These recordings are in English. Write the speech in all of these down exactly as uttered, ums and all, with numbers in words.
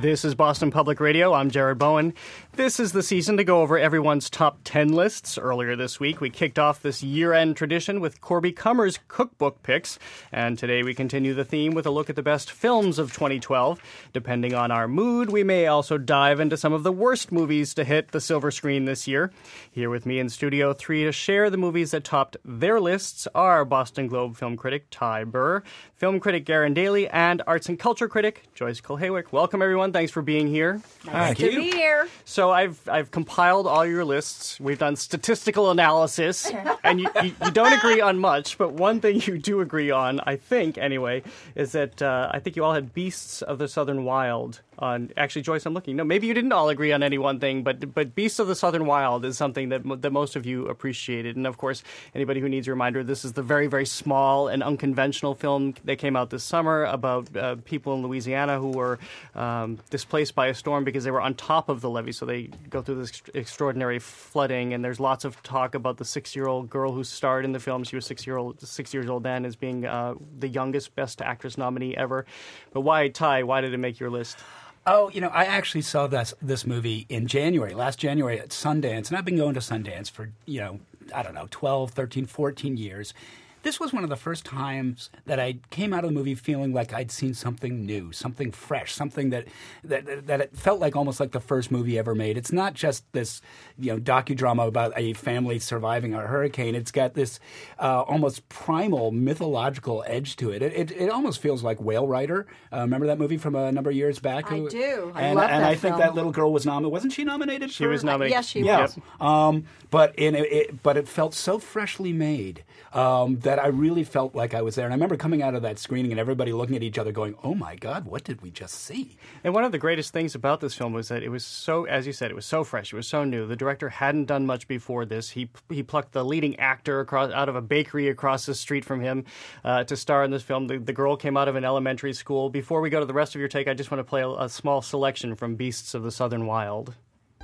This is Boston Public Radio. I'm Jared Bowen. This is the season to go over everyone's top ten lists. Earlier this week, we kicked off this year-end tradition with Corby Cummer's cookbook picks. And today we continue the theme with a look at the best films of twenty twelve. Depending on our mood, we may also dive into some of the worst movies to hit the silver screen this year. Here with me in Studio three to share the movies that topped their lists are Boston Globe film critic Ty Burr, film critic Garen Daly, and arts and culture critic Joyce Kulhawick. Welcome, everyone. Thanks for being here. Nice to be here. So I've I've compiled all your lists. We've done statistical analysis, and you, you, you don't agree on much, but one thing you do agree on, I think anyway, is that uh, I think you all had Beasts of the Southern Wild on. Actually, Joyce, I'm looking. No, maybe you didn't all agree on any one thing, but but Beasts of the Southern Wild is something that that most of you appreciated. And of course, anybody who needs a reminder, this is the very very small and unconventional film that came out this summer about uh, people in Louisiana who were um, displaced by a storm because they were on top of the levee, so they go through this extraordinary flooding. And there's lots of talk about the six-year-old girl who starred in the film. She was six-year-old, six years old then, as being uh, the youngest Best Actress nominee ever. But why, Ty? Why did it make your list? Oh, you know, I actually saw this this movie in January, last January at Sundance, and I've been going to Sundance for, you know, I don't know, twelve, thirteen, fourteen years. This was one of the first times that I came out of the movie feeling like I'd seen something new, something fresh, something that that that it felt like almost like the first movie ever made. It's not just this, you know, docudrama about a family surviving a hurricane. It's got this uh, almost primal mythological edge to it. It, it. it almost feels like Whale Rider. Uh, remember that movie from a number of years back? I do. I and, love and that I think film. that little girl was nominated. Wasn't she nominated? She for? was nominated. Yes, she yeah. was. Um, but in it, it, but it felt so freshly made um, that I really felt like I was there. And I remember coming out of that screening and everybody looking at each other going, oh my God, what did we just see? And one of the greatest things about this film was that it was so, as you said, it was so fresh. It was so new. The director hadn't done much before this. He he plucked the leading actor across out of a bakery across the street from him uh, to star in this film. The, the girl came out of an elementary school. Before we go to the rest of your take, I just want to play a, a small selection from Beasts of the Southern Wild.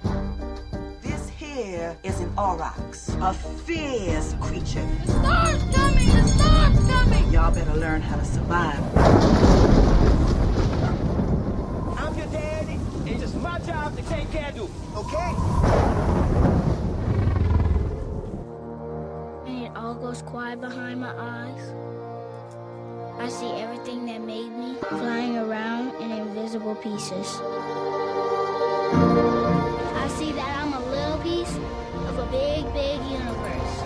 Is an aurochs, a fierce creature. The star's coming! The star's coming! Y'all better learn how to survive. I'm your daddy. It's just my job to take care of you. Okay? And it all goes quiet behind my eyes. I see everything that made me flying around in invisible pieces. I see that I'm a little piece of a big, big universe.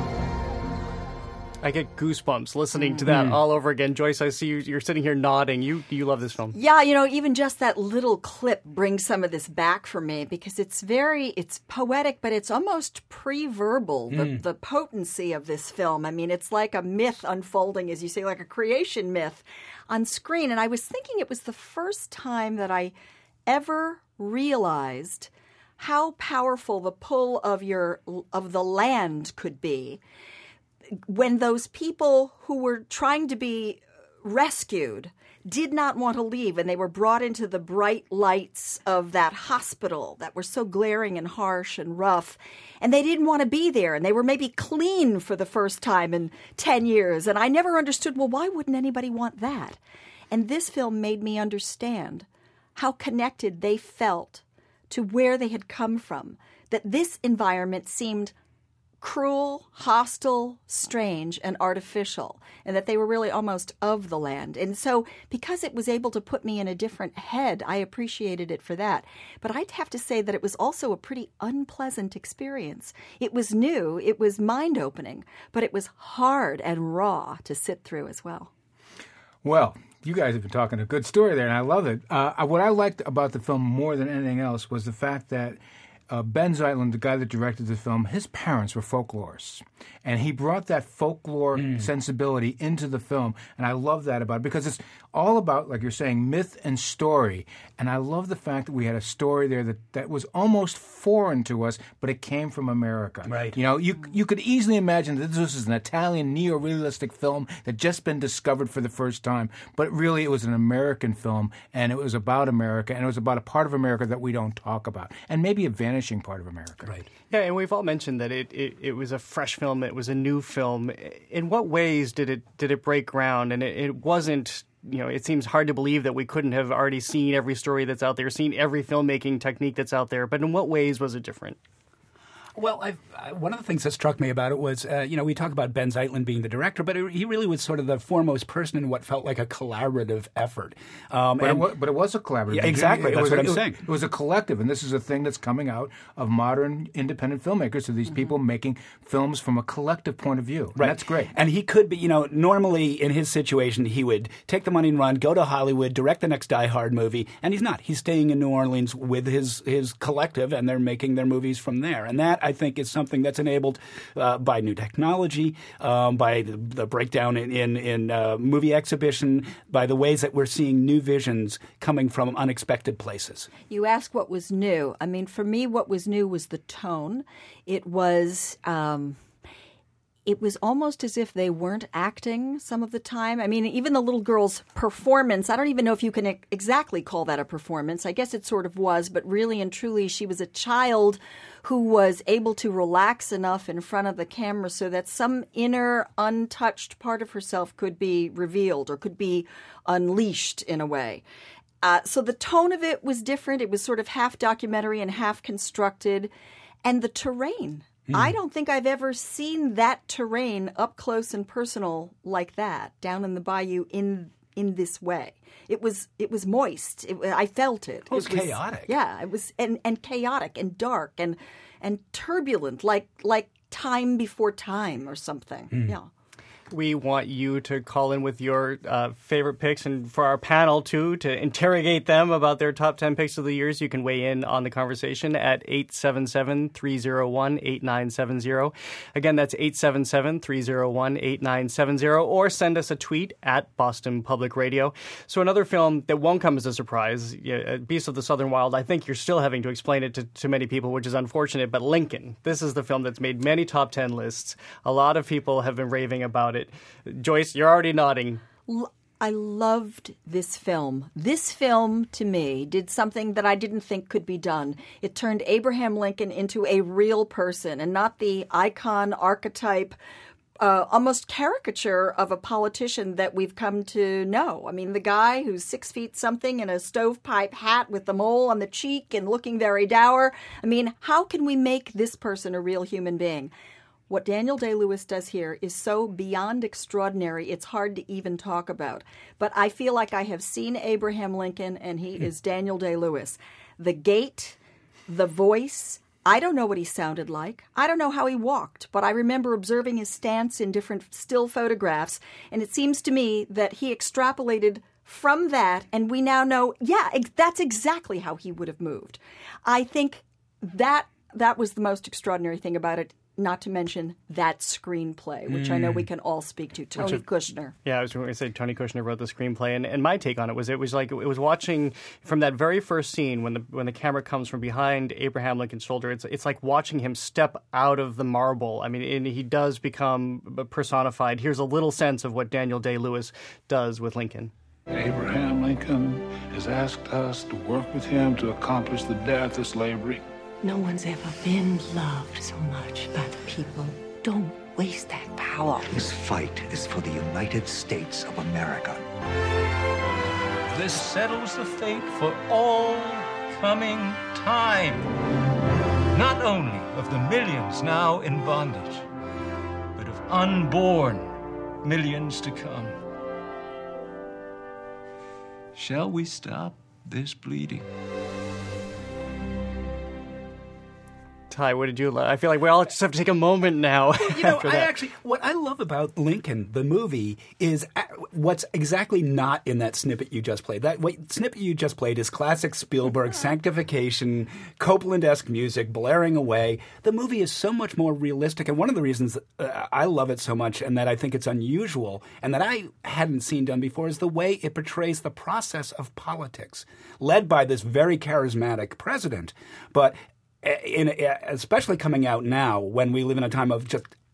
I get goosebumps listening to that mm. all over again. Joyce, I see you, you're sitting here nodding. You you love this film. Yeah, you know, even just that little clip brings some of this back for me because it's very, it's poetic, but it's almost pre-verbal, mm. the, the potency of this film. I mean, it's like a myth unfolding, as you say, like a creation myth on screen. And I was thinking it was the first time that I ever realized how powerful the pull of your of the land could be when those people who were trying to be rescued did not want to leave and they were brought into the bright lights of that hospital that were so glaring and harsh and rough, and they didn't want to be there, and they were maybe clean for the first time in ten years. And I never understood, well, why wouldn't anybody want that? And this film made me understand how connected they felt to where they had come from, that this environment seemed cruel, hostile, strange, and artificial, and that they were really almost of the land. And so because it was able to put me in a different head, I appreciated it for that. But I'd have to say that it was also a pretty unpleasant experience. It was new, it was mind-opening, but it was hard and raw to sit through as well. Well, you guys have been talking a good story there, and I love it. Uh, what I liked about the film more than anything else was the fact that uh, Ben Zeitlin, the guy that directed the film, his parents were folklorists. And he brought that folklore mm. sensibility into the film. And I love that about it because it's all about, like you're saying, myth and story. And I love the fact that we had a story there that, that was almost foreign to us, but it came from America. Right. You know, you you could easily imagine that this was an Italian neo-realistic film that just been discovered for the first time. But really, it was an American film, and it was about America, and it was about a part of America that we don't talk about, and maybe a vanishing part of America. Right. Yeah, and we've all mentioned that it, it, it was a fresh film, it was a new film. In what ways did it did it break ground? And it, it wasn't you know, it seems hard to believe that we couldn't have already seen every story that's out there, seen every filmmaking technique that's out there. But in what ways was it different? Well, I've, uh, one of the things that struck me about it was, uh, you know, we talk about Ben Zeitlin being the director, but it, he really was sort of the foremost person in what felt like a collaborative effort. Um, but, and, it was, but it was a collaborative. Yeah, exactly. It That's was what a, I'm it, saying. It was a collective, and this is a thing that's coming out of modern independent filmmakers. So these mm-hmm. people making films from a collective point of view. Right. And that's great. And he could be, you know, normally in his situation, he would take the money and run, go to Hollywood, direct the next Die Hard movie, and he's not. He's staying in New Orleans with his, his collective, and they're making their movies from there. And that, I think, is something that's enabled uh, by new technology, um, by the, the breakdown in, in, in uh, movie exhibition, by the ways that we're seeing new visions coming from unexpected places. You ask what was new. I mean, for me, what was new was the tone. It was... Um It was almost as if they weren't acting some of the time. I mean, even the little girl's performance, I don't even know if you can e- exactly call that a performance. I guess it sort of was, but really and truly, she was a child who was able to relax enough in front of the camera so that some inner, untouched part of herself could be revealed or could be unleashed in a way. Uh, so the tone of it was different. It was sort of half documentary and half constructed. And the terrain. I don't think I've ever seen that terrain up close and personal like that down in the bayou in in this way. It was it was moist. It, I felt it. It was, it was chaotic. Yeah, it was and, and chaotic and dark and and turbulent, like like time before time or something. Mm. Yeah. We want you to call in with your uh, favorite picks, and for our panel, too, to interrogate them about their top ten picks of the years. You can weigh in on the conversation at eight seven seven, three oh one, eight nine seven oh. Again, that's eight seven seven, three oh one, eight nine seven oh, or send us a tweet at Boston Public Radio. So another film that won't come as a surprise, yeah, Beasts of the Southern Wild, I think you're still having to explain it to, to many people, which is unfortunate, but Lincoln. This is the film that's made many top ten lists. A lot of people have been raving about it. It. Joyce, you're already nodding. I loved this film. This film, to me, did something that I didn't think could be done. It turned Abraham Lincoln into a real person and not the icon, archetype, uh, almost caricature of a politician that we've come to know. I mean, the guy who's six feet something in a stovepipe hat with the mole on the cheek and looking very dour. I mean, how can we make this person a real human being? What Daniel Day-Lewis does here is so beyond extraordinary, it's hard to even talk about. But I feel like I have seen Abraham Lincoln, and he is Daniel Day-Lewis. The gait, the voice, I don't know what he sounded like. I don't know how he walked, but I remember observing his stance in different still photographs, and it seems to me that he extrapolated from that, and we now know, yeah, ex- that's exactly how he would have moved. I think that that was the most extraordinary thing about it. Not to mention that screenplay, which mm. I know we can all speak to. Tony which, Kushner. Yeah, I was going to say Tony Kushner wrote the screenplay, and, and my take on it was it was like it was watching from that very first scene when the when the camera comes from behind Abraham Lincoln's shoulder. It's it's like watching him step out of the marble. I mean, and he does become personified. Here's a little sense of what Daniel Day-Lewis does with Lincoln. Abraham Lincoln has asked us to work with him to accomplish the death of slavery. No one's ever been loved so much by the people. Don't waste that power. This fight is for the United States of America. This settles the fate for all coming time. Not only of the millions now in bondage, but of unborn millions to come. Shall we stop this bleeding? Ty, what did you like? I feel like we all just have to take a moment now. You know, I actually, what I love about Lincoln, the movie, is what's exactly not in that snippet you just played. That what, snippet you just played is classic Spielberg sanctification, Copland-esque music blaring away. The movie is so much more realistic, and one of the reasons uh, I love it so much and that I think it's unusual and that I hadn't seen done before is the way it portrays the process of politics, led by this very charismatic president, but In, especially coming out now when we live in a time of just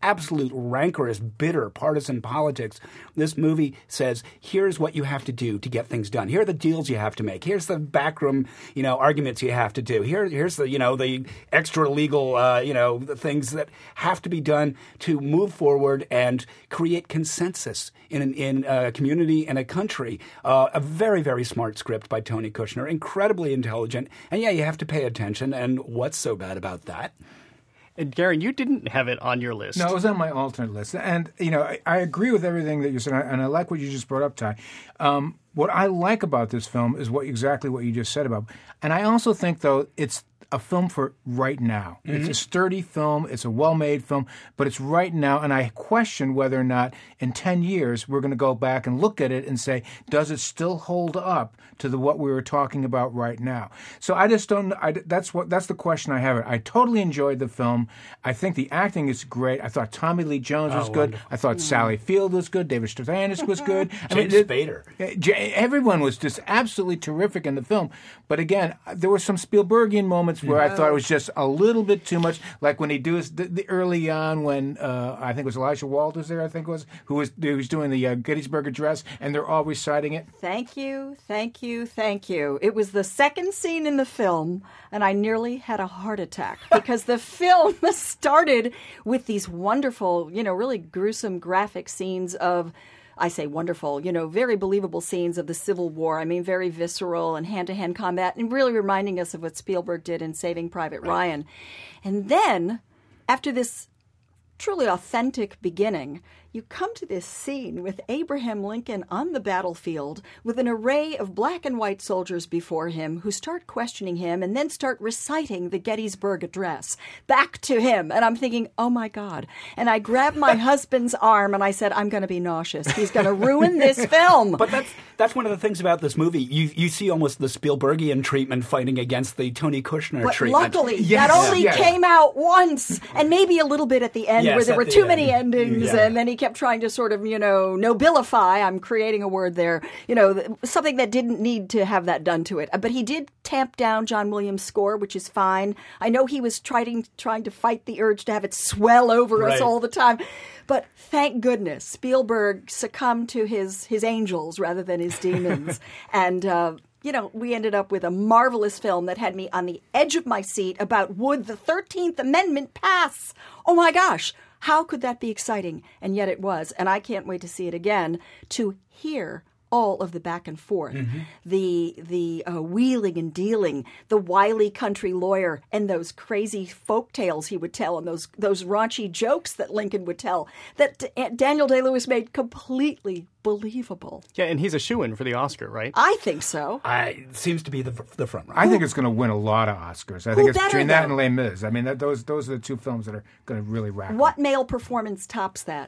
absolute rancorous, bitter partisan politics. This movie says, here's what you have to do to get things done. Here are the deals you have to make. Here's the backroom, you know, arguments you have to do. Here, here's the, you know, the extra legal, uh, you know, the things that have to be done to move forward and create consensus in an, in a community and a country. Uh, a very, very smart script by Tony Kushner, incredibly intelligent. And yeah, you have to pay attention. And what's so bad about that? And Garen, you didn't have it on your list. No, it was on my alternate list. And, you know, I, I agree with everything that you said, and I like what you just brought up, Ty. Um, what I like about this film is what exactly what you just said about. And I also think, though, it's a film for right now. Mm-hmm. It's a sturdy film. It's a well-made film, but it's right now. And I question whether or not in ten years we're going to go back and look at it and say, does it still hold up to the what we were talking about right now? So I just don't. I, that's what. That's the question I have. I totally enjoyed the film. I think the acting is great. I thought Tommy Lee Jones was oh, good. Wonderful. I thought mm-hmm. Sally Field was good. David Strathairn was good. I James mean, Spader. It, everyone was just absolutely terrific in the film. But again, there were some Spielbergian moments where I thought it was just a little bit too much, like when he does the, the early on when uh, I think it was Elijah Walters there, I think it was, who was who was doing the uh, Gettysburg Address, and they're all reciting it. Thank you, thank you, thank you. It was the second scene in the film, and I nearly had a heart attack because the film started with these wonderful, you know, really gruesome graphic scenes of, I say wonderful, you know, very believable scenes of the Civil War. I mean, very visceral and hand-to-hand combat, and really reminding us of what Spielberg did in Saving Private right. Ryan. And then, after this truly authentic beginning, you come to this scene with Abraham Lincoln on the battlefield with an array of black and white soldiers before him who start questioning him and then start reciting the Gettysburg Address back to him. And I'm thinking, oh, my God. And I grabbed my husband's arm and I said, I'm going to be nauseous. He's going to ruin this film. But that's that's one of the things about this movie. You you see almost the Spielbergian treatment fighting against the Tony Kushner but treatment. Luckily, yes. that only yes. came out once and maybe a little bit at the end yes, where there were the too end. many endings Yeah. and then he kept trying to sort of, you know, nobilify, I'm creating a word there, you know, something that didn't need to have that done to it. But he did tamp down John Williams' score, which is fine. I know he was trying, trying to fight the urge to have it swell over right. us all the time. But thank goodness Spielberg succumbed to his, his angels rather than his demons. and, uh, you know, we ended up with a marvelous film that had me on the edge of my seat about would the thirteenth Amendment pass? Oh, my gosh. How could that be exciting? And yet it was. And I can't wait to see it again, to hear all of the back and forth, mm-hmm. the the uh, wheeling and dealing, the wily country lawyer, and those crazy folk tales he would tell, and those those raunchy jokes that Lincoln would tell, that D- Daniel Day-Lewis made completely believable. Yeah, and he's a shoo-in for the Oscar, right? I think so. I seems to be the the front runner. I think it's going to win a lot of Oscars. I think Who it's better, between that though? and Les Mis. I mean, that, those those are the two films that are going to really rack. What them. male performance tops that?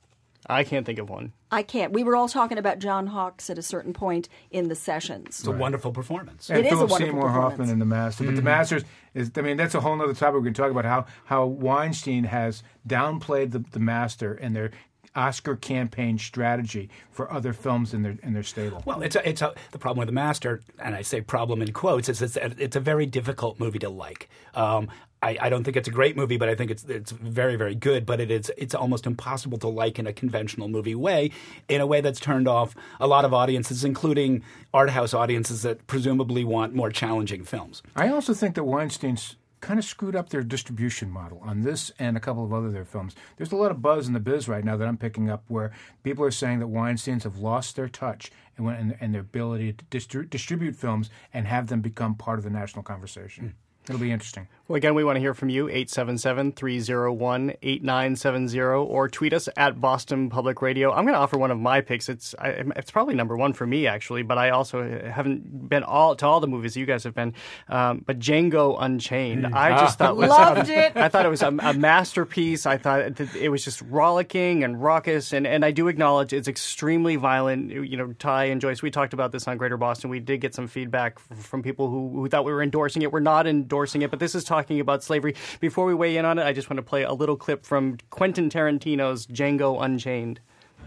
I can't think of one. I can't. We were all talking about John Hawkes at a certain point in the sessions. It's a wonderful performance. And It is a Philip wonderful Seymour performance. Hoffman in The Master. But Mm-hmm. The Masters is, I mean, that's a whole other topic we can talk about, how, how Weinstein has downplayed the, the Master and their Oscar campaign strategy for other films in their in their stable. Well, it's a, it's a, the problem with The Master, and I say problem in quotes, is it's a, it's a very difficult movie to like. Um, I, I don't think it's a great movie, but I think it's it's very, very good. But it is it's almost impossible to like in a conventional movie way, in a way that's turned off a lot of audiences, including art house audiences that presumably want more challenging films. I also think that Weinstein's kind of screwed up their distribution model on this and a couple of other their films. There's a lot of buzz in the biz right now that I'm picking up where people are saying that Weinsteins have lost their touch and, and, and their ability to distri- distribute films and have them become part of the national conversation. Mm. It'll be interesting. Well, again, we want to hear from you, eight seven seven, three oh one, eight nine seven oh, or tweet us at Boston Public Radio. I'm going to offer one of my picks. It's I, it's probably number one for me, actually, but I also haven't been all to all the movies you guys have been. Um, but Django Unchained, mm. I just thought was Loved a, it. I thought it was a, a masterpiece. I thought it, it was just rollicking and raucous, and, and I do acknowledge it's extremely violent. You know, Ty and Joyce, we talked about this on Greater Boston. We did get some feedback from people who, who thought we were endorsing it. We're not endorsing it, but this is talking about slavery. Before we weigh in on it, I just want to play a little clip from Quentin Tarantino's Django Unchained.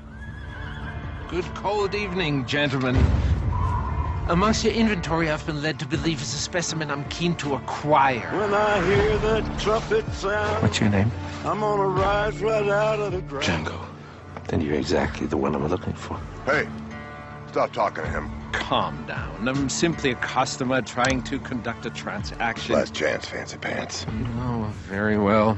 Good cold evening, gentlemen. Amongst your inventory, I've been led to believe is a specimen I'm keen to acquire. When I hear that trumpet sound. What's your name? I'm gonna rise right out of the ground. Django, then you're exactly the one I'm looking for. Hey, stop talking to him. Calm down. I'm simply a customer trying to conduct a transaction. Last chance, fancy pants. Oh, very well.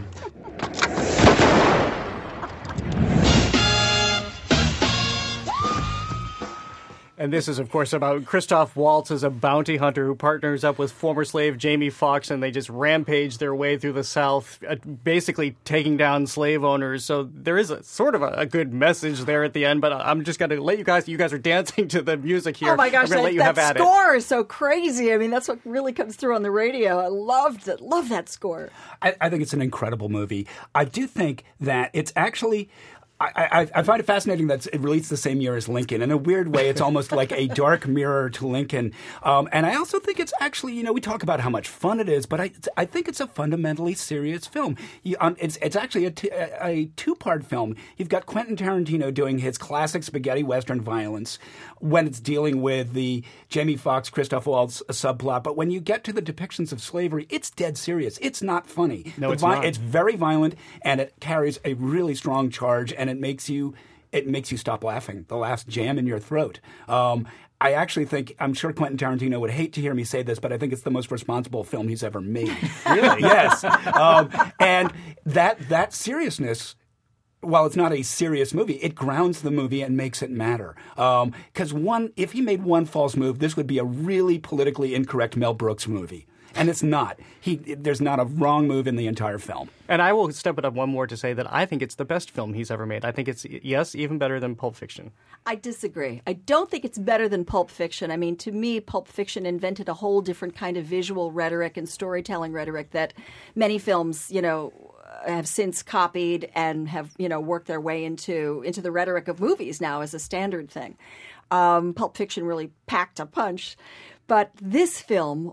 And this is, of course, about Christoph Waltz as a bounty hunter who partners up with former slave Jamie Foxx, and they just rampage their way through the South, uh, basically taking down slave owners. So there is a sort of a, a good message there at the end, but I'm just going to let you guys, you guys are dancing to the music here. Oh my gosh, I'm gonna that, let you that have at score it. is so crazy. I mean, that's what really comes through on the radio. I loved it. Love that score. I, I think it's an incredible movie. I do think that it's actually... I, I, I find it fascinating that it released the same year as Lincoln. In a weird way, it's almost like a dark mirror to Lincoln. Um, and I also think it's actually, you know, we talk about how much fun it is, but I, I think it's a fundamentally serious film. You, um, it's, it's actually a, t- a two-part film. You've got Quentin Tarantino doing his classic spaghetti western violence when it's dealing with the Jamie Foxx, Christoph Waltz subplot. But when you get to the depictions of slavery, it's dead serious. It's not funny. No, the it's vi- not. It's very violent, and it carries a really strong charge, and it makes you it makes you stop laughing. The laughs jam in your throat. Um, I actually think, I'm sure Quentin Tarantino would hate to hear me say this, but I think it's the most responsible film he's ever made. Really? Yes. Um, and that that seriousness, while it's not a serious movie, it grounds the movie and makes it matter. Because um, one, if he made one false move, this would be a really politically incorrect Mel Brooks movie. And it's not. He, there's not a wrong move in the entire film. And I will step it up one more to say that I think it's the best film he's ever made. I think it's, yes, even better than Pulp Fiction. I disagree. I don't think it's better than Pulp Fiction. I mean, to me, Pulp Fiction invented a whole different kind of visual rhetoric and storytelling rhetoric that many films, you know, have since copied and have, you know, worked their way into into the rhetoric of movies now as a standard thing. Um, Pulp Fiction really packed a punch. But this film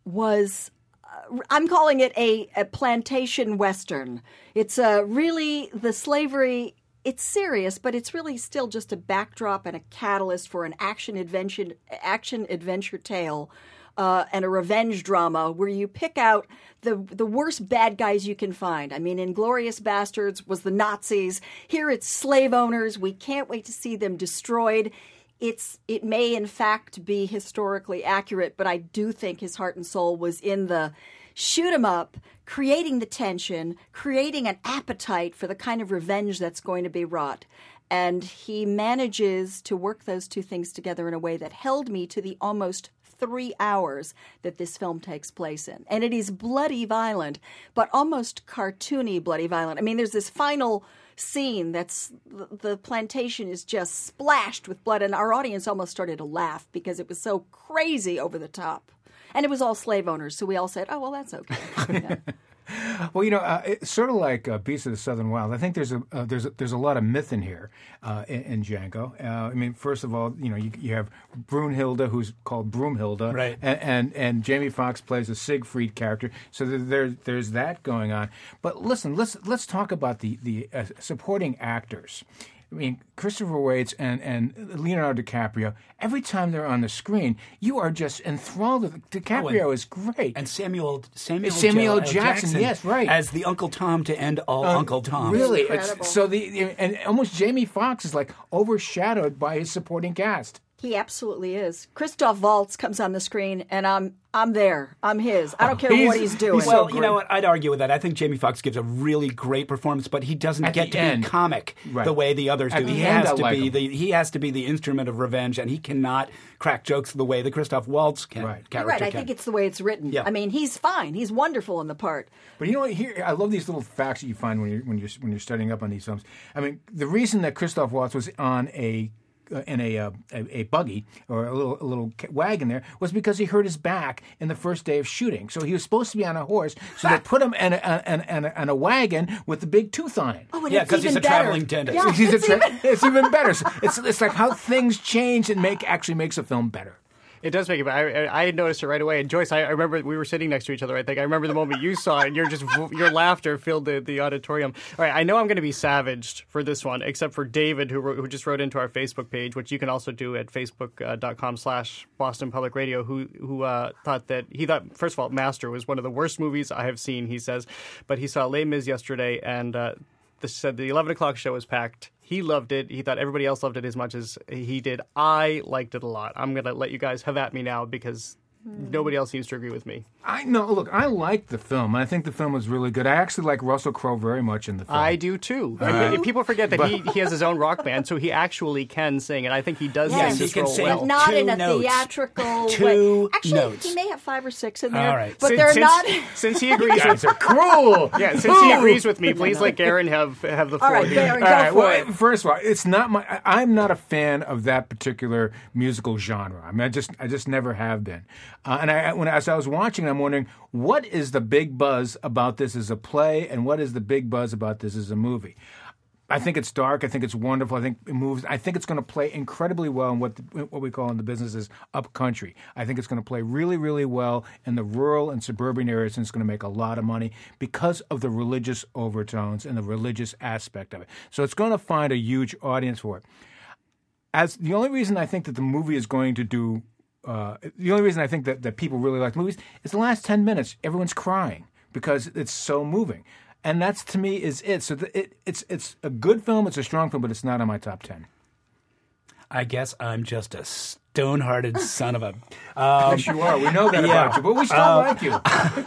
was, uh, I'm calling it a, a plantation Western. It's uh, really the slavery, it's serious, but it's really still just a backdrop and a catalyst for an action adventure, action adventure tale uh, and a revenge drama where you pick out the the worst bad guys you can find. I mean, Inglourious Bastards was the Nazis. Here it's slave owners. We can't wait to see them destroyed. It's it may in fact be historically accurate, but I do think his heart and soul was in the shoot 'em up, creating the tension, creating an appetite for the kind of revenge that's going to be wrought. And he manages to work those two things together in a way that held me to the almost three hours that this film takes place in. And it is bloody violent, but almost cartoony bloody violent. I mean, there's this final scene that's the plantation is just splashed with blood, and our audience almost started to laugh because it was so crazy over the top. And it was all slave owners, so we all said, oh, well, that's okay. Yeah. Well, you know, uh, it's sort of like uh, Beast of the Southern Wild. I think there's a uh, there's a, there's a lot of myth in here uh, in, in Django. Uh, I mean, first of all, you know, you, you have Brunhilde, who's called Broomhilde, right? And and, and Jamie Foxx plays a Siegfried character, so there, there there's that going on. But listen, let's let's talk about the the uh, supporting actors. I mean, Christopher Waits and, and Leonardo DiCaprio, every time they're on the screen, you are just enthralled. DiCaprio oh, is great. And Samuel Samuel, Samuel Jackson, Jackson, yes, right. As the Uncle Tom to end all Uh, Uncle Toms. Really? It's, so the and almost Jamie Foxx is like overshadowed by his supporting cast. He absolutely is. Christoph Waltz comes on the screen, and I'm I'm there. I'm his. I don't care He's- what he's doing. he's well, you know what? I'd argue with that. I think Jamie Foxx gives a really great performance, but he doesn't At get the to end. be comic Right. the way the others At do. the He end, has I to like be him. the he has to be the instrument of revenge, and he cannot crack jokes the way the Christoph Waltz can. Right. character You're right. I can. think it's the way it's written. Yeah. I mean, he's fine. He's wonderful in the part. But you know what? Here, I love these little facts that you find when you're when you're when you're studying up on these films. I mean, the reason that Christoph Waltz was on a uh, in a, uh, a a buggy or a little a little wagon there was because he hurt his back in the first day of shooting. So he was supposed to be on a horse. So they put him in a, in, in, a, in a wagon with the big tooth on it. Oh, and Yeah, it's 'cause he's even a better. traveling dentist. Yeah, He's it's a tra- even- it's even better. So it's it's like how things change and make actually makes a film better. It does make it. I, I had noticed it right away. And Joyce, I, I remember we were sitting next to each other. I think I remember the moment you saw it, and you're just your laughter filled the, the auditorium. All right, I know I'm going to be savaged for this one, except for David, who wrote, who just wrote into our Facebook page, which you can also do at facebook dot com slash Boston Public Radio. Who who uh, thought that he thought first of all, Master was one of the worst movies I have seen. He says, but he saw Les Mis yesterday, and uh, this said the eleven o'clock show was packed. He loved it. He thought everybody else loved it as much as he did. I liked it a lot. I'm going to let you guys have at me now because nobody else seems to agree with me. I no look. I liked the film. I think the film was really good. I actually like Russell Crowe very much in the film. I do too. Uh, People forget that but, he, he has his own rock band, so he actually can sing, and I think he does yes, sing this he role can sing well. not two in a notes. theatrical Two way. Actually, notes. he may have five or six in there, All right. but since, they're since, not. Since he agrees, you guys with, are cruel. Yeah, since he agrees with me, please let Garen have have the floor. All right, here. Garen, All go right. for Well, it. first of all, it's not my. I- I'm not a fan of that particular musical genre. I mean, I just, I just never have been. Uh, and I, when as I was watching, I'm wondering what is the big buzz about this as a play, and what is the big buzz about this as a movie. I think it's dark. I think it's wonderful. I think it moves. I think it's going to play incredibly well in what the, what we call in the business is up country. I think it's going to play really, really well in the rural and suburban areas, and it's going to make a lot of money because of the religious overtones and the religious aspect of it. So it's going to find a huge audience for it. As the only reason I think that the movie is going to do, uh, the only reason I think that, that people really like movies is the last ten minutes. Everyone's crying because it's so moving. And that's, to me, is it. So the, it, it's it's a good film. It's a strong film, but it's not on my top ten. I guess I'm just a stone-hearted son of a... Um, yes, you are. We know that yeah. about you, but we still uh, like you.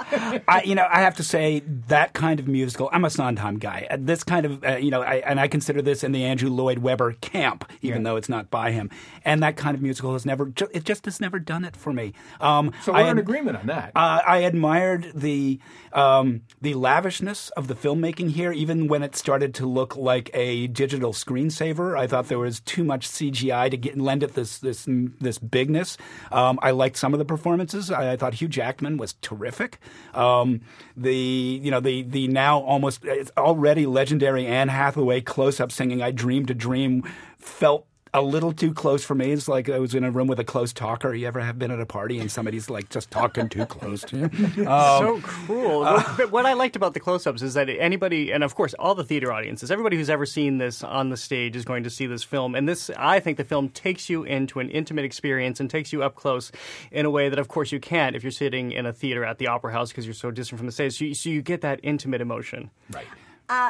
I, you know, I have to say that kind of musical. I'm a Sondheim guy. Uh, This kind of, uh, you know, I, and I consider this in the Andrew Lloyd Webber camp, even Yeah. though it's not by him. And that kind of musical has never, ju- it just has never done it for me. Um, So we're I in ad- agreement on that. Uh, I admired the um, the lavishness of the filmmaking here, even when it started to look like a digital screensaver. I thought there was too much C G I to get lend it this this this bigness. Um, I liked some of the performances. I, I thought Hugh Jackman was terrific. Um, the you know the the now almost it's already legendary Anne Hathaway close up singing "I Dreamed a Dream" felt a little too close for me. It's like I was in a room with a close talker. You ever have been at a party and somebody's like just talking too close to you? Um, so cruel. Uh, but what I liked about the close-ups is that anybody, and of course all the theater audiences, everybody who's ever seen this on the stage is going to see this film. And this, I think the film takes you into an intimate experience and takes you up close in a way that, of course, you can't if you're sitting in a theater at the Opera House because you're so distant from the stage. So you, so you get that intimate emotion. Right. Uh,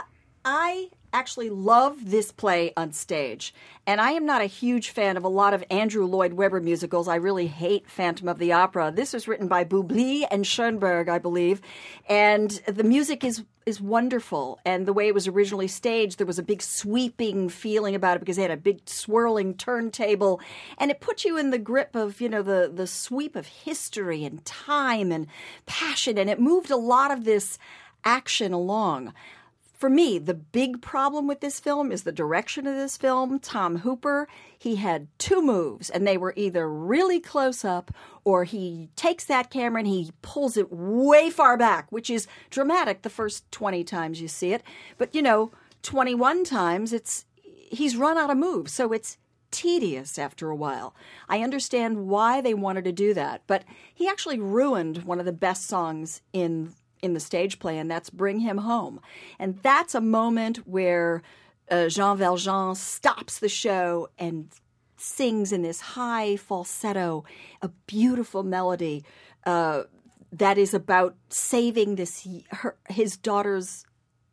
I actually love this play on stage. And I am not a huge fan of a lot of Andrew Lloyd Webber musicals. I really hate Phantom of the Opera. This was written by Bublé and Schoenberg, I believe. And the music is is wonderful. And the way it was originally staged, there was a big sweeping feeling about it because they had a big swirling turntable. And it put you in the grip of, you know, the, the sweep of history and time and passion. And it moved a lot of this action along. For me, the big problem with this film is the direction of this film. Tom Hooper, he had two moves, and they were either really close up or he takes that camera and he pulls it way far back, which is dramatic the first twenty times you see it. But, you know, twenty-one times, it's he's run out of moves, so it's tedious after a while. I understand why they wanted to do that, but he actually ruined one of the best songs in in the stage play, and that's Bring Him Home. And that's a moment where uh, Jean Valjean stops the show and sings in this high falsetto, a beautiful melody uh, that is about saving this her, his daughter's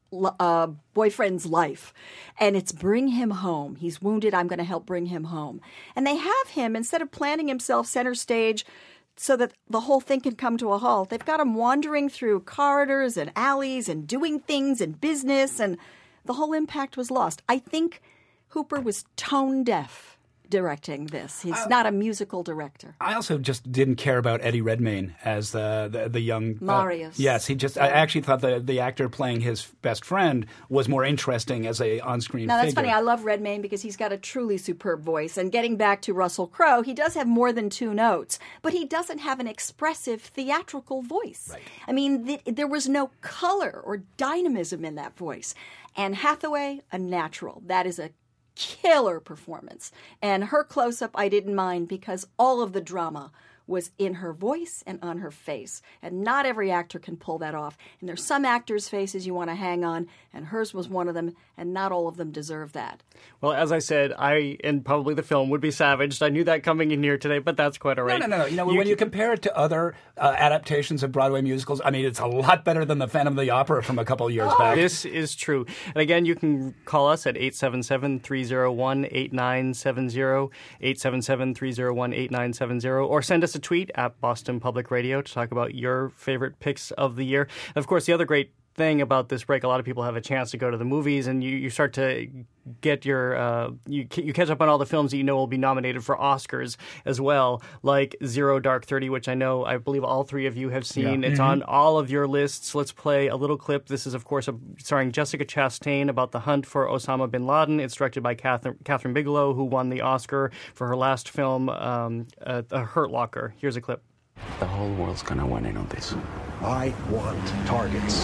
uh, boyfriend's life. And it's Bring Him Home. He's wounded. I'm going to help bring him home. And they have him, instead of planting himself center stage so that the whole thing can come to a halt, they've got him wandering through corridors and alleys and doing things and business, and the whole impact was lost. I think Hooper was tone deaf directing this. He's uh, not a musical director. I also just didn't care about Eddie Redmayne as the the, the young Marius. Uh, yes, he just. I actually thought the the actor playing his best friend was more interesting as a on-screen. Now that's figure. funny. I love Redmayne because he's got a truly superb voice. And getting back to Russell Crowe, he does have more than two notes, but he doesn't have an expressive theatrical voice. Right. I mean, th- there was no color or dynamism in that voice. And Hathaway, a natural. That is a killer performance. And her close-up I didn't mind because all of the drama was in her voice and on her face. And not every actor can pull that off. And there's some actors' faces you want to hang on, and hers was one of them, and not all of them deserve that. Well, as I said, I, and probably the film, would be savaged. I knew that coming in here today, but that's quite all right. No, no, no. You know, you when can... you compare it to other uh, adaptations of Broadway musicals, I mean, it's a lot better than the Phantom of the Opera from a couple of years oh. back. This is true. And again, you can call us at eight seven seven, three oh one, eight nine seven zero, eight seven seven, three oh one, eight nine seven zero, or send us a tweet at Boston Public Radio to talk about your favorite picks of the year. And of course, the other great thing about this break, a lot of people have a chance to go to the movies, and you, you start to get your uh, you you catch up on all the films that you know will be nominated for Oscars as well, like Zero Dark Thirty, which I know I believe all three of you have seen. Yeah. It's mm-hmm. on all of your lists. Let's play a little clip. This is, of course, a, starring Jessica Chastain about the hunt for Osama bin Laden. It's directed by Catherine, Catherine Bigelow, who won the Oscar for her last film, um, uh, The Hurt Locker. Here's a clip. The whole world's gonna weigh in on this. I want targets.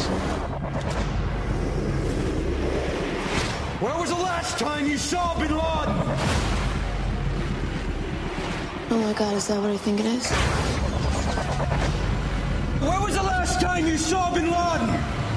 Where was the last time you saw Bin Laden? Oh my God, is that what I think it is? Where was the last time you saw Bin Laden?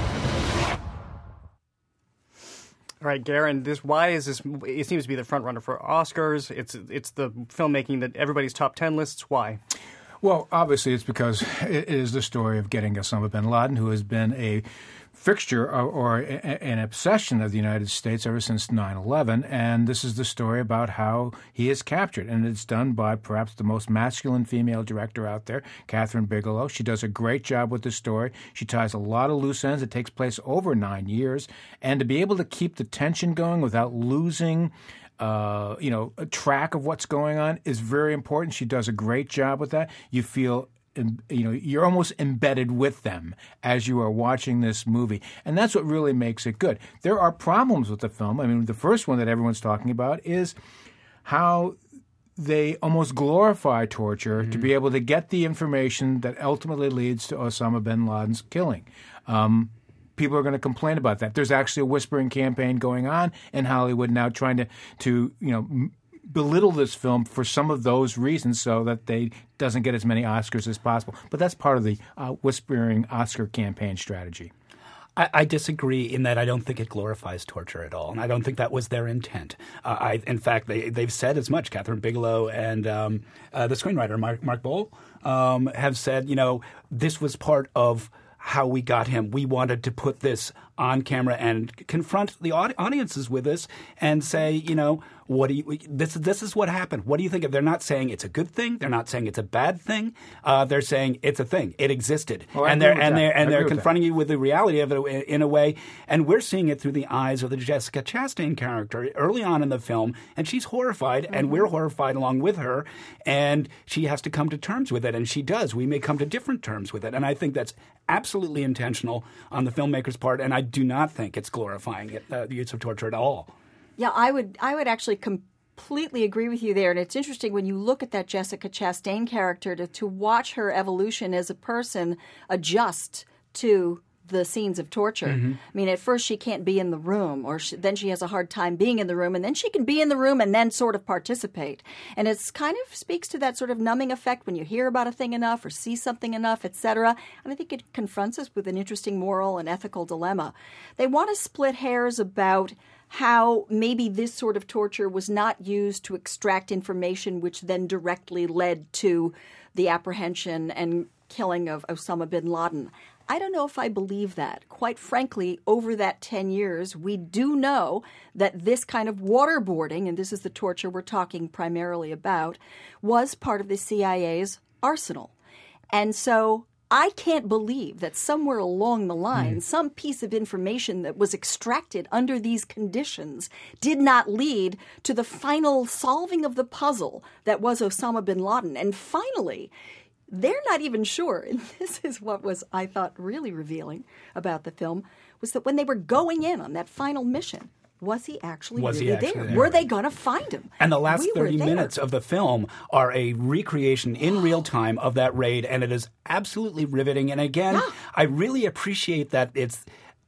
All right, Garen, this why is this? It seems to be the front runner for Oscars. It's it's the filmmaking that everybody's top ten lists. Why? Well, obviously, it's because it is the story of getting Osama bin Laden, who has been a fixture or, or a, an obsession of the United States ever since nine eleven. And this is the story about how he is captured. And it's done by perhaps the most masculine female director out there, Catherine Bigelow. She does a great job with the story. She ties a lot of loose ends. It takes place over nine years. And to be able to keep the tension going without losing Uh, you know, a track of what's going on is very important. She does a great job with that. You feel, you know, you're almost embedded with them as you are watching this movie. And that's what really makes it good. There are problems with the film. I mean, the first one that everyone's talking about is how they almost glorify torture mm-hmm. to be able to get the information that ultimately leads to Osama bin Laden's killing. Um People are going to complain about that. There's actually a whispering campaign going on in Hollywood now, trying to, to you know, m- belittle this film for some of those reasons, so that they doesn't get as many Oscars as possible. But that's part of the uh, whispering Oscar campaign strategy. I, I disagree in that I don't think it glorifies torture at all, and I don't think that was their intent. Uh, I, in fact, they, they've said as much. Catherine Bigelow and um, uh, the screenwriter Mark, Mark Boal um, have said, you know, this was part of how we got him. We wanted to put this on camera and confront the aud- audiences with this and say, you know, what do you, this, this is what happened. What do you think of? They're not saying it's a good thing. They're not saying it's a bad thing. Uh, they're saying it's a thing. It existed. Oh, and they're, and they're, and they're confronting you with the reality of it in a way. And we're seeing it through the eyes of the Jessica Chastain character early on in the film. And she's horrified, mm-hmm. and we're horrified along with her. And she has to come to terms with it. And she does. We may come to different terms with it. And I think that's absolutely intentional on the filmmaker's part. And I do not think it's glorifying it, uh, the use of torture at all. Yeah, I would I would actually completely agree with you there. And it's interesting when you look at that Jessica Chastain character to, to watch her evolution as a person adjust to the scenes of torture. Mm-hmm. I mean, at first she can't be in the room, or she, then she has a hard time being in the room, and then she can be in the room and then sort of participate. And it's kind of speaks to that sort of numbing effect when you hear about a thing enough or see something enough, et cetera. And I think it confronts us with an interesting moral and ethical dilemma. They want to split hairs about how maybe this sort of torture was not used to extract information which then directly led to the apprehension and killing of Osama bin Laden. I don't know if I believe that. Quite frankly, over that ten years, we do know that this kind of waterboarding, and this is the torture we're talking primarily about, was part of the C I A's arsenal. And so I can't believe that somewhere along the line, mm. some piece of information that was extracted under these conditions did not lead to the final solving of the puzzle that was Osama bin Laden. And finally, they're not even sure, and this is what was, I thought, really revealing about the film, was that when they were going in on that final mission, was he actually was really he actually there? there? Were they going to find him? And the last we thirty minutes of the film are a recreation in real time of that raid, and it is absolutely riveting. And again, yeah. I really appreciate that it's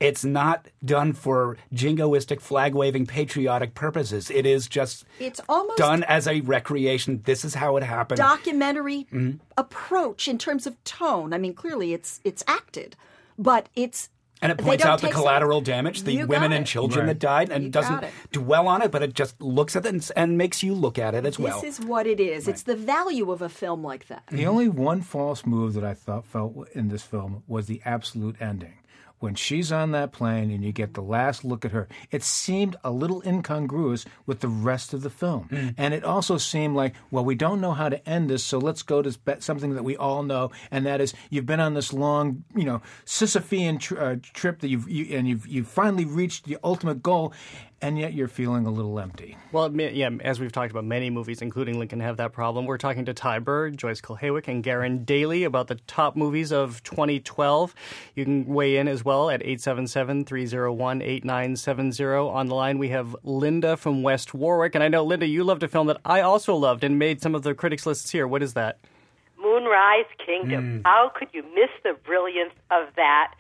It's not done for jingoistic, flag-waving, patriotic purposes. It is just it's almost done as a recreation. This is how it happened. Documentary mm-hmm. approach in terms of tone. I mean, clearly it's it's acted, but it's and it points out the collateral some, damage, the women and it. children right. that died, and you doesn't dwell on it, but it just looks at it and, and makes you look at it as this well. This is what it is. Right. It's the value of a film like that. The only one false move that I thought felt in this film was the absolute ending. When she's on that plane and you get the last look at her, it seemed a little incongruous with the rest of the film. Mm. And it also seemed like, well, we don't know how to end this, so let's go to something that we all know, and that is you've been on this long, you know, Sisyphean tr- uh, trip that you've you, and you've you've finally reached the ultimate goal, and yet you're feeling a little empty. Well, yeah, as we've talked about, many movies, including Lincoln, have that problem. We're talking to Ty Bird, Joyce Kulhawick, and Garen Daly about the top movies of twenty twelve. You can weigh in as well at eight seven seven, three oh one, eight nine seven oh. On the line, we have Linda from West Warwick. And I know, Linda, you loved a film that I also loved and made some of the critics' lists here. What is that? Moonrise Kingdom. Mm. How could you miss the brilliance of that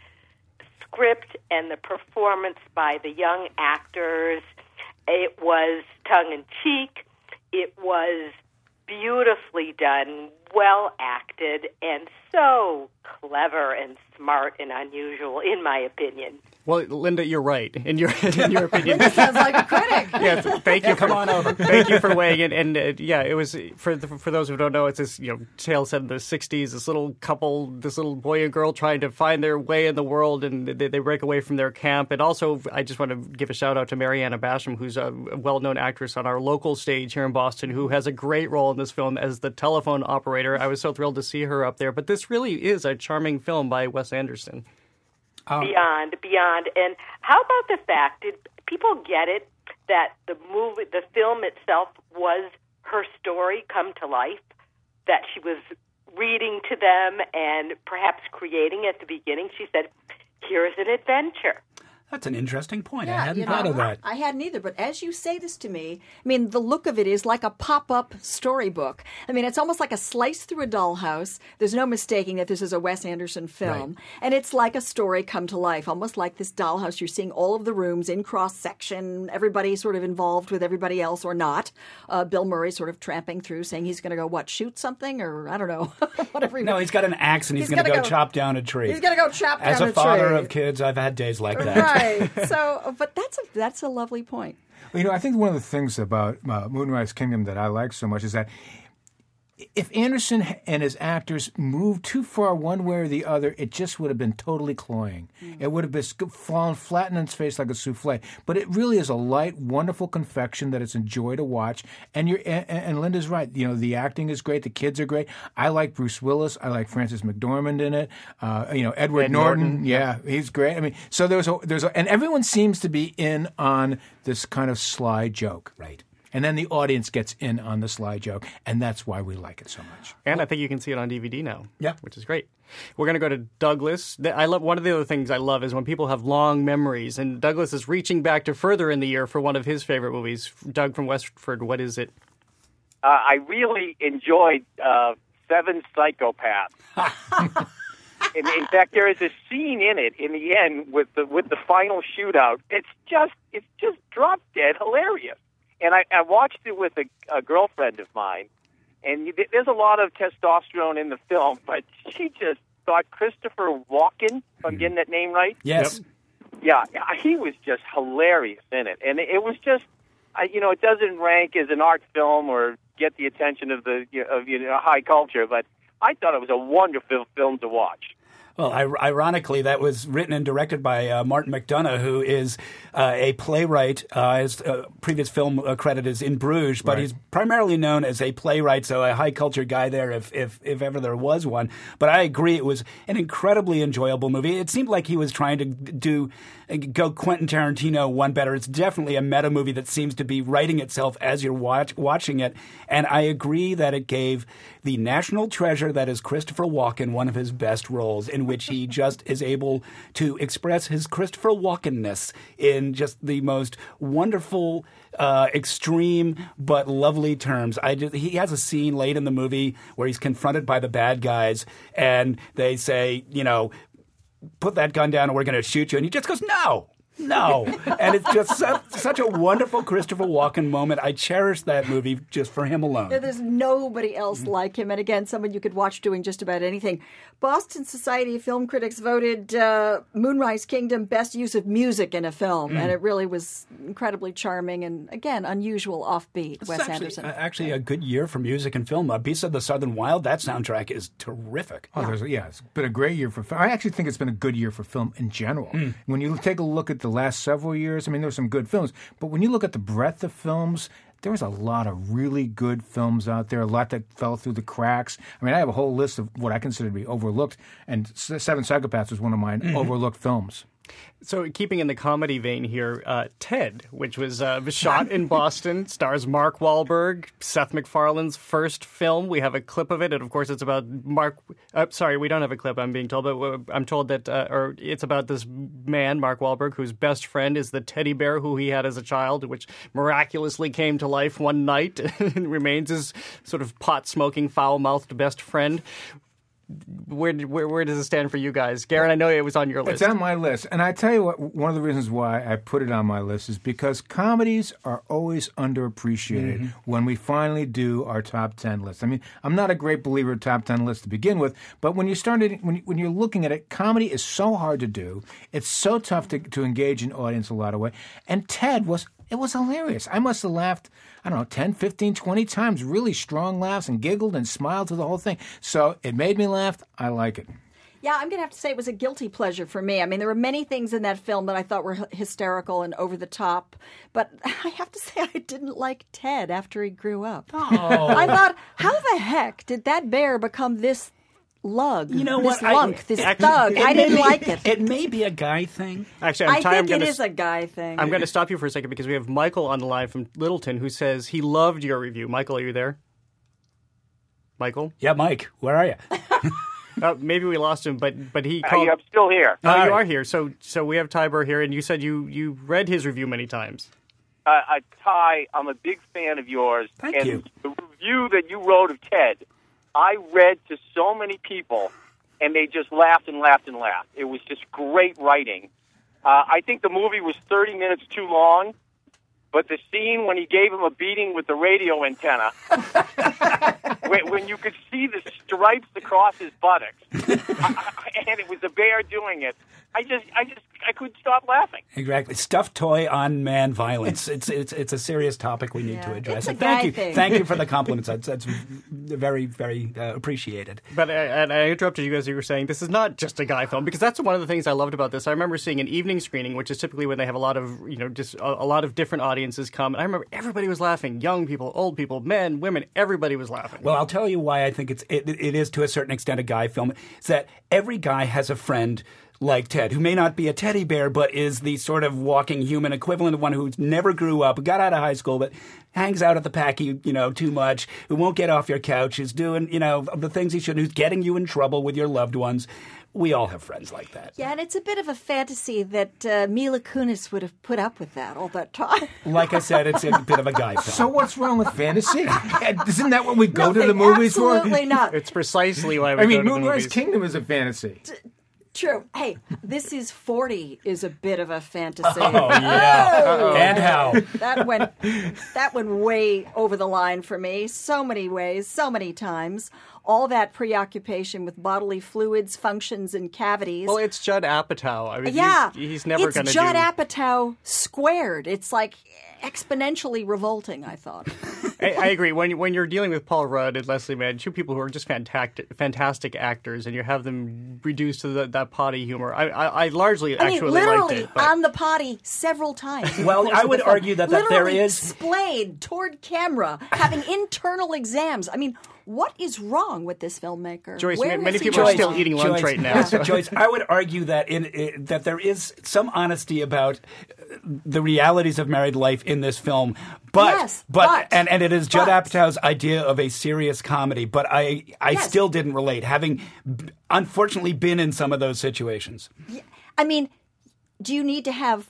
script and the performance by the young actors? It was tongue-in-cheek. It was beautifully done, well acted, and so clever and smart and unusual, in my opinion. Well, Linda, you're right. In your in your opinion, Linda sounds like a critic. Yes, thank you. Yeah, for, come on over. Thank you for weighing in. And uh, yeah, it was for the, for those who don't know, it's this you know tale set in the sixties. This little couple, this little boy and girl trying to find their way in the world, and they, they break away from their camp. And also, I just want to give a shout out to Mariana Basham, who's a well-known actress on our local stage here in Boston, who has a great role in this film as the telephone operator. I was so thrilled to see her up there. But this really is a charming film by Wes Anderson. Um, beyond, beyond. And how about the fact, did people get it, that the movie, the film itself was her story come to life, that she was reading to them and perhaps creating at the beginning? She said, here's an adventure. That's an interesting point. Yeah, I hadn't you thought know, of that. I hadn't either, but as you say this to me, I mean, the look of it is like a pop-up storybook. I mean, it's almost like a slice through a dollhouse. There's no mistaking that this is a Wes Anderson film. Right. And it's like a story come to life, almost like this dollhouse. You're seeing all of the rooms in cross-section, everybody sort of involved with everybody else or not. Uh, Bill Murray sort of tramping through, saying he's going to go, what, shoot something? Or I don't know, whatever. He no, he's got an axe and he's, he's going to go, go chop down a tree. He's going to go chop As down a, a father tree. of kids, I've had days like that. Right. So, but that's a that's a lovely point. Well, you know, I think one of the things about uh, Moonrise Kingdom that I like so much is that if Anderson and his actors moved too far one way or the other, it just would have been totally cloying. Mm. It would have been fallen flat in its face like a souffle. But it really is a light, wonderful confection that it's a joy to watch. And you're and, and Linda's right. You know, the acting is great. The kids are great. I like Bruce Willis. I like Frances McDormand in it. Uh, you know, Edward Ed Norton. Norton. Yeah, he's great. I mean, so there's a there's a, and everyone seems to be in on this kind of sly joke. Right. And then the audience gets in on the sly joke, and that's why we like it so much. And I think you can see it on D V D now. Yeah, which is great. We're going to go to Douglas. I love one of the other things I love is when people have long memories, and Douglas is reaching back to further in the year for one of his favorite movies. Doug from Westford, what is it? Uh, I really enjoyed uh, Seven Psychopaths. in, in fact, there is a scene in it in the end with the with the final shootout. It's just it's just drop dead hilarious. And I, I watched it with a, a girlfriend of mine, and there's a lot of testosterone in the film, but she just thought Christopher Walken, if I'm getting that name right? Yes. Yeah, he was just hilarious in it. And it was just, you know, it doesn't rank as an art film or get the attention of the of you know, high culture, but I thought it was a wonderful film to watch. Well, ironically, that was written and directed by uh, Martin McDonagh, who is uh, a playwright. Uh, his uh, previous film uh, credit is In Bruges, but right. he's primarily known as a playwright, so a high-culture guy there, if, if if ever there was one. But I agree, it was an incredibly enjoyable movie. It seemed like he was trying to do go Quentin Tarantino one better. It's definitely a meta movie that seems to be writing itself as you're watch, watching it, and I agree that it gave the national treasure that is Christopher Walken one of his best roles, in which he just is able to express his Christopher Walken-ness in just the most wonderful, uh, extreme, but lovely terms. I just, he has a scene late in the movie where he's confronted by the bad guys, and they say, you know, put that gun down and we're going to shoot you. And he just goes, no. No. And it's just su- such a wonderful Christopher Walken moment. I cherish that movie just for him alone. There's nobody else like him. And again, someone you could watch doing just about anything. Boston Society of Film Critics voted uh, Moonrise Kingdom best use of music in a film. Mm. And it really was incredibly charming and, again, unusual offbeat. It's Wes actually, Anderson. Uh, actually a good year for music and film. Uh, Beasts of the Southern Wild, that soundtrack is terrific. Oh, there's, yeah, it's been a great year for film. I actually think it's been a good year for film in general. Mm. When you take a look at the last several years, I mean, there were some good films, but when you look at the breadth of films, there was a lot of really good films out there, a lot that fell through the cracks. I mean, I have a whole list of what I consider to be overlooked, and Seven Psychopaths was one of my mm-hmm. overlooked films. So keeping in the comedy vein here, uh, Ted, which was uh, shot in Boston, stars Mark Wahlberg, Seth MacFarlane's first film. We have a clip of it, and of course it's about Mark... Uh, sorry, we don't have a clip, I'm being told, but I'm told that uh, or it's about this man, Mark Wahlberg, whose best friend is the teddy bear who he had as a child, which miraculously came to life one night and remains his sort of pot-smoking, foul-mouthed best friend. Where, where where does it stand for you guys? Garen, I know it was on your list. It's on my list. And I tell you what, one of the reasons why I put it on my list is because comedies are always underappreciated mm-hmm. when we finally do our top ten list. I mean, I'm not a great believer in top ten lists to begin with, but when you started, when, when you're looking at it, comedy is so hard to do. It's so tough to, to engage an audience a lot of way. And Ted was, it was hilarious. I must have laughed, I don't know, ten, fifteen, twenty times, really strong laughs, and giggled and smiled through the whole thing. So it made me laugh. I like it. Yeah, I'm going to have to say it was a guilty pleasure for me. I mean, there were many things in that film that I thought were hysterical and over the top. But I have to say I didn't like Ted after he grew up. Oh. I thought, how the heck did that bear become this lug, you know this what? lunk, I, this actually, thug? I didn't be, like it. It may be a guy thing. Actually, I'm I time, think I'm it gonna, is a guy thing. I'm going to stop you for a second because we have Michael on the line from Littleton who says he loved your review. Michael, are you there? Michael? Yeah, Mike. Where are you? Uh, maybe we lost him, but but he Hey, called. I'm still here. Oh, you right. are here. So so we have Tiber here, and you said you, you read his review many times. Uh, uh, Ty, I'm a big fan of yours. Thank and you. The review that you wrote of Ted, I read to so many people, and they just laughed and laughed and laughed. It was just great writing. Uh, I think the movie was thirty minutes too long, but the scene when he gave him a beating with the radio antenna, when, when you could see the stripes across his buttocks, and it was a bear doing it, I just, I just, I couldn't stop laughing. Exactly. Stuffed toy on man violence. It's it's it's a serious topic we need Yeah, to address. it's a And thank guy you, thing. thank you for the compliments. That's, that's very very uh, appreciated. But I, and I interrupted you as you were saying this is not just a guy film because that's one of the things I loved about this. I remember seeing an evening screening, which is typically when they have a lot of you know just a, a lot of different audiences come. And I remember everybody was laughing, young people, old people, men, women, everybody was laughing. Well, I'll tell you why I think it's it, it is to a certain extent a guy film. It's that every guy has a friend like Ted, who may not be a teddy bear, but is the sort of walking human equivalent of one who never grew up, got out of high school, but hangs out at the Packy, you know, too much, who won't get off your couch, is doing, you know, the things he shouldn't, who's getting you in trouble with your loved ones. We all have friends like that. Yeah, and it's a bit of a fantasy that uh, Mila Kunis would have put up with that all that time. Like I said, it's a bit of a guy film. So what's wrong with fantasy? Isn't that what we go Nothing, to the movies for? absolutely not. It's precisely why we I mean, go to the Moonrise movies. Kingdom is a fantasy. True. Hey, This Is forty is a bit of a fantasy. Oh, yeah. Oh. And how? That went, that went way over the line for me. So many ways, so many times. All that preoccupation with bodily fluids, functions, and cavities. Well, it's Judd Apatow. I mean, yeah, he's, he's never it's going to Judd do... Apatow squared. It's like exponentially revolting, I thought. I, I agree. When when you're dealing with Paul Rudd and Leslie Mann, two people who are just fantastic, fantastic actors, and you have them reduced to the, that potty humor, I, I, I largely I mean, actually literally liked it. But... on the potty several times. Well, I would argue that, that there literally is splayed toward camera, having internal exams. I mean, what is wrong with this filmmaker? Joyce, Where many has he people are gone still wrong? eating lunch Joyce, right now. So. Joyce, I would argue that in, in that there is some honesty about the realities of married life in this film, but Yes, but, but- and, and it is Judd but- Apatow's idea of a serious comedy. But I I Yes. still didn't relate, having b- unfortunately been in some of those situations. I mean, do you need to have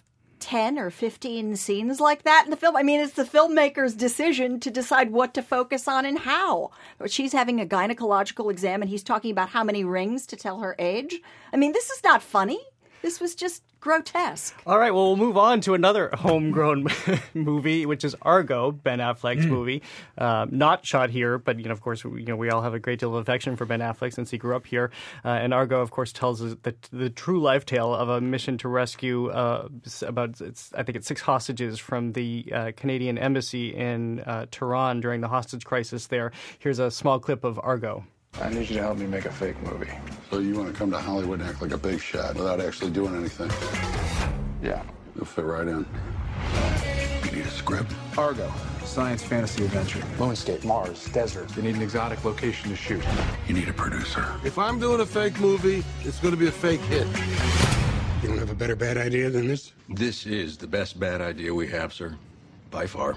ten or fifteen scenes like that in the film. I mean, it's the filmmaker's decision to decide what to focus on and how. She's having a gynecological exam, and he's talking about how many rings to tell her age. I mean, this is not funny. This was just grotesque. All right, well, we'll move on to another homegrown movie, which is Argo, Ben Affleck's mm. movie. Uh, not shot here, but, you know, of course, we, you know, we all have a great deal of affection for Ben Affleck since he grew up here. Uh, and Argo, of course, tells us the, the true life tale of a mission to rescue uh, about, it's, I think it's six hostages from the uh, Canadian embassy in uh, Tehran during the hostage crisis there. Here's a small clip of Argo. I need you to help me make a fake movie. So you want to come to Hollywood and act like a big shot without actually doing anything? Yeah. You'll fit right in. You need a script? Argo, science fantasy adventure. Moonscape, Mars, desert. They need an exotic location to shoot. You need a producer. If I'm doing a fake movie, it's going to be a fake hit. You don't have a better bad idea than this? This is the best bad idea we have, sir. By far.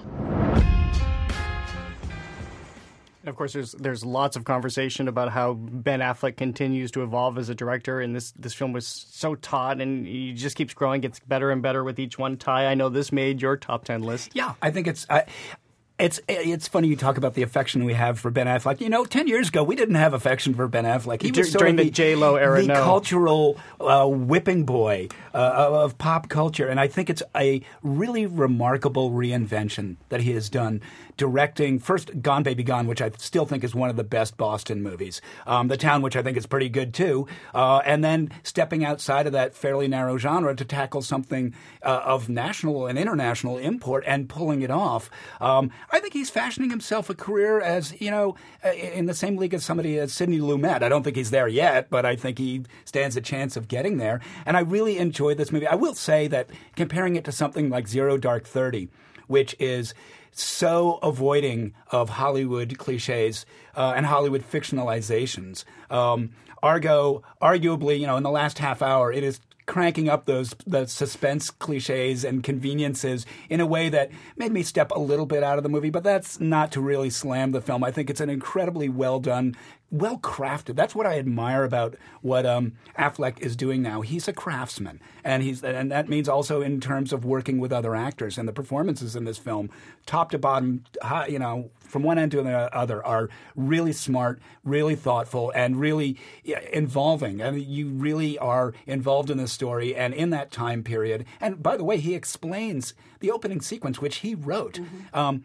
Of course, there's there's lots of conversation about how Ben Affleck continues to evolve as a director, and this, this film was so taut, and he just keeps growing, gets better and better with each one. Ty, I know this made your top ten list. Yeah, I think it's... I, It's it's funny you talk about the affection we have for Ben Affleck. You know, ten years ago, we didn't have affection for Ben Affleck. He was sort during of the J-Lo era, the no. cultural uh, whipping boy uh, of pop culture. And I think it's a really remarkable reinvention that he has done, directing first Gone Baby Gone, which I still think is one of the best Boston movies. Um, The Town, which I think is pretty good too. Uh, and then stepping outside of that fairly narrow genre to tackle something uh, of national and international import and pulling it off. Um, I think he's fashioning himself a career as, you know, in the same league as somebody as Sidney Lumet. I don't think he's there yet, but I think he stands a chance of getting there. And I really enjoyed this movie. I will say that comparing it to something like Zero Dark Thirty, which is so avoiding of Hollywood cliches uh, and Hollywood fictionalizations, um, Argo, arguably, you know, in the last half hour, it is cranking up those the suspense cliches and conveniences in a way that made me step a little bit out of the movie, but that's not to really slam the film. I think it's an incredibly well done, well crafted. That's what I admire about what um, Affleck is doing now. He's a craftsman, and he's and that means also in terms of working with other actors. And the performances in this film, top to bottom, you know, from one end to the other, are really smart, really thoughtful, and really involving. I mean, you really are involved in this story and in that time period. And by the way, he explains the opening sequence, which he wrote. Mm-hmm. Um,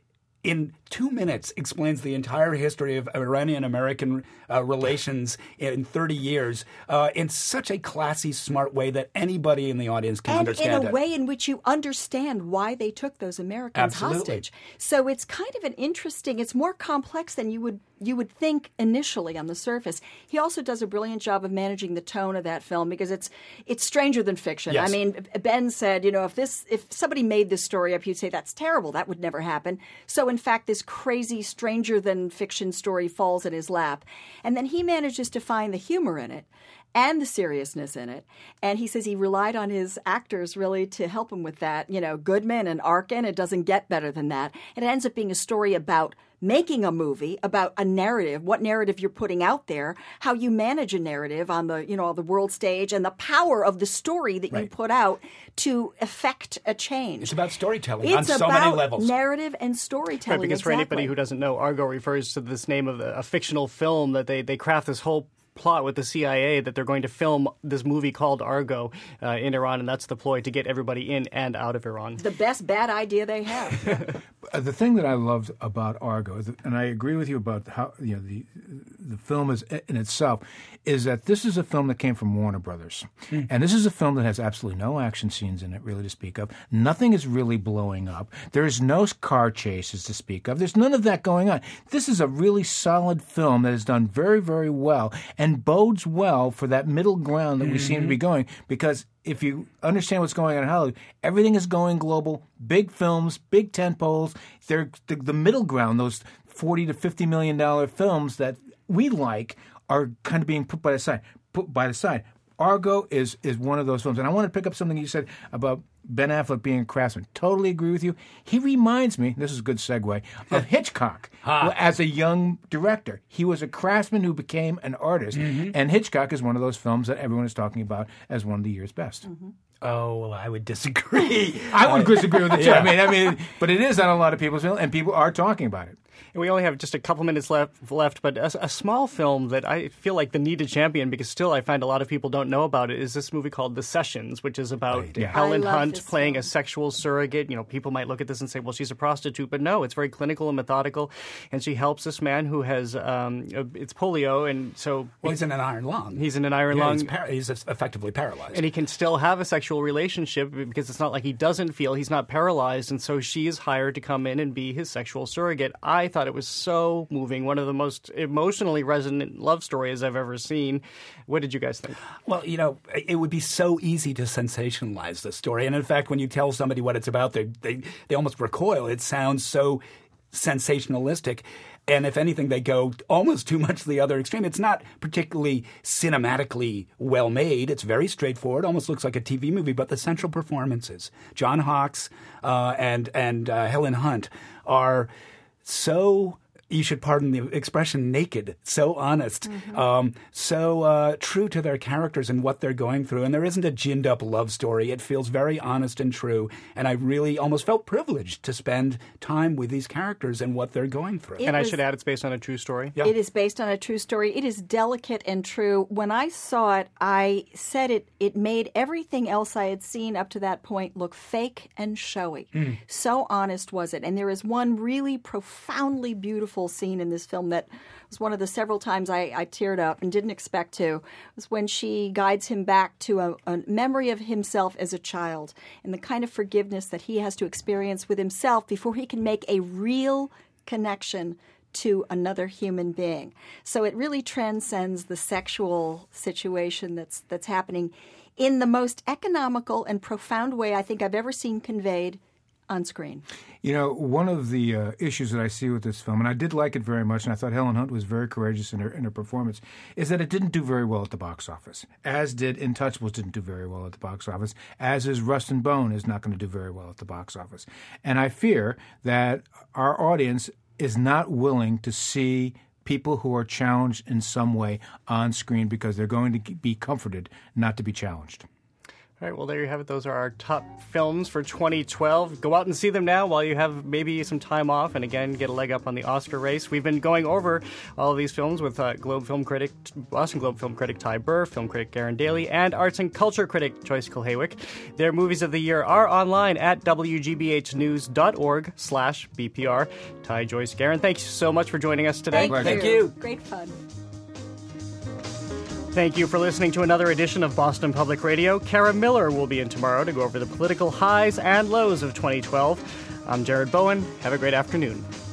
in two minutes, explains the entire history of Iranian-American uh, relations in thirty years uh, in such a classy, smart way that anybody in the audience can and understand it. And in a way in which you understand why they took those Americans Absolutely. hostage. So it's kind of an interesting, it's more complex than you would you would think initially on the surface. He also does a brilliant job of managing the tone of that film because it's it's stranger than fiction. Yes. I mean, Ben said, you know, if this if somebody made this story up, you'd say that's terrible. That would never happen. So in fact, this crazy stranger than fiction story falls in his lap. And then he manages to find the humor in it and the seriousness in it. And he says he relied on his actors really to help him with that. You know, Goodman and Arkin, it doesn't get better than that. And it ends up being a story about making a movie, about a narrative, what narrative you're putting out there, how you manage a narrative on the, you know, the world stage, and the power of the story that right. you put out to effect a change. It's about storytelling it's on so many levels. Narrative and storytelling. Right, because exactly. for anybody who doesn't know, Argo refers to this name of a, a fictional film that they, they craft this whole plot with the C I A that they're going to film this movie called Argo uh, in Iran, and that's the ploy to get everybody in and out of Iran. The best bad idea they have. The thing that I loved about Argo, and I agree with you about how you know the the film is in itself, is that this is a film that came from Warner Brothers, mm. and this is a film that has absolutely no action scenes in it, really to speak of. Nothing is really blowing up. There's no car chases to speak of. There's none of that going on. This is a really solid film that has done very, very well and bodes well for that middle ground that we mm-hmm. seem to be going, because if you understand what's going on in Hollywood, everything is going global. Big films, big tentpoles. They're the, the middle ground. Those forty to fifty million dollar films that we like are kind of being put by the side. Put by the side. Argo is is one of those films, and I want to pick up something you said about Ben Affleck being a craftsman. Totally agree with you. He reminds me, this is a good segue, of Hitchcock huh. as a young director. He was a craftsman who became an artist, mm-hmm. and Hitchcock is one of those films that everyone is talking about as one of the year's best. Mm-hmm. Oh, well, I would disagree. I would disagree with it too. Yeah. I mean, I mean, but it is on a lot of people's film, and people are talking about it. And we only have just a couple minutes left, left but a, a small film that I feel like the needed champion, because still I find a lot of people don't know about it, is this movie called The Sessions, which is about Right, yeah. Helen I love Hunt this playing film. a sexual surrogate. You know, people might look at this and say, well, she's a prostitute, but no, it's very clinical and methodical, and she helps this man who has, um, it's polio, and so... Well, he's in an iron lung. He's in an iron Yeah, lung. He's, par- he's effectively paralyzed. And he can still have a sexual relationship because it's not like he doesn't feel, he's not paralyzed, and so she is hired to come in and be his sexual surrogate. I thought it was so moving, one of the most emotionally resonant love stories I've ever seen. What did you guys think? Well, you know, it would be so easy to sensationalize the story. And in fact, when you tell somebody what it's about, they they, they almost recoil. It sounds so sensationalistic. And if anything, they go almost too much to the other extreme. It's not particularly cinematically well made. It's very straightforward. Almost looks like a T V movie. But the central performances, John Hawkes uh, and and uh, Helen Hunt, are so, you should pardon the expression, naked, so honest, mm-hmm. um, so uh, true to their characters and what they're going through. And there isn't a ginned up love story. It feels very honest and true. And I really almost felt privileged to spend time with these characters and what they're going through. It and was, I should add, it's based on a true story. Yeah. It is based on a true story. It is delicate and true. When I saw it, I said it, it made everything else I had seen up to that point look fake and showy. Mm. So honest was it. And there is one really profoundly beautiful scene in this film that was one of the several times I, I teared up and didn't expect to. It was when she guides him back to a, a memory of himself as a child and the kind of forgiveness that he has to experience with himself before he can make a real connection to another human being. So it really transcends the sexual situation that's that's happening in the most economical and profound way I think I've ever seen conveyed on screen. You know, one of the uh, issues that I see with this film, and I did like it very much, and I thought Helen Hunt was very courageous in her in her performance, is that it didn't do very well at the box office, as did Intouchables didn't do very well at the box office, as is Rust and Bone is not going to do very well at the box office. And I fear that our audience is not willing to see people who are challenged in some way on screen because they're going to be comforted not to be challenged. All right, well, there you have it. Those are our top films for twenty twelve. Go out and see them now while you have maybe some time off, and again, get a leg up on the Oscar race. We've been going over all of these films with uh, Globe film critic, Boston Globe film critic Ty Burr, film critic Aaron Daly, and arts and culture critic Joyce Kulhawick. Their movies of the year are online at w g b h news dot org slash b p r. Ty, Joyce, Garen, thank you so much for joining us today. Thank, Thank you. you. Great fun. Thank you for listening to another edition of Boston Public Radio. Kara Miller will be in tomorrow to go over the political highs and lows of twenty twelve. I'm Jared Bowen. Have a great afternoon.